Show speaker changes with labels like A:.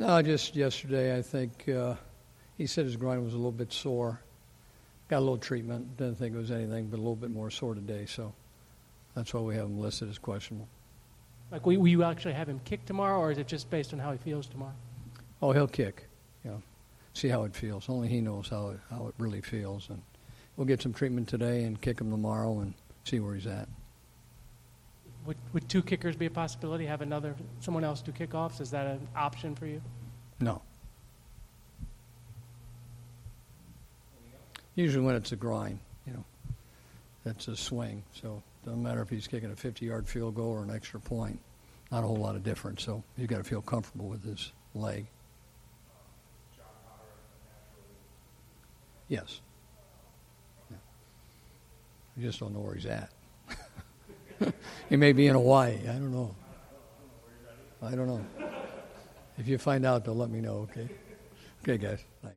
A: No, just yesterday, I think he said his groin was a little bit sore. Got a little treatment. Didn't think it was anything, but a little bit more sore today. So that's why we have him listed as questionable.
B: Like, will you actually have him kick tomorrow, or is it just based on how he feels tomorrow?
A: Oh, he'll kick. See how it feels. Only he knows how it really feels. And we'll get some treatment today and kick him tomorrow and see where he's at.
B: Would two kickers be a possibility? Have someone else do kickoffs? Is that an option for you?
A: No. Usually when it's a grind, that's a swing. So it doesn't matter if he's kicking a 50-yard field goal or an extra point. Not a whole lot of difference. So you've got to feel comfortable with his leg. Yes. Yeah. I just don't know where he's at. He may be in Hawaii. I don't know. If you find out, they'll let me know, okay? Okay, guys. Thanks.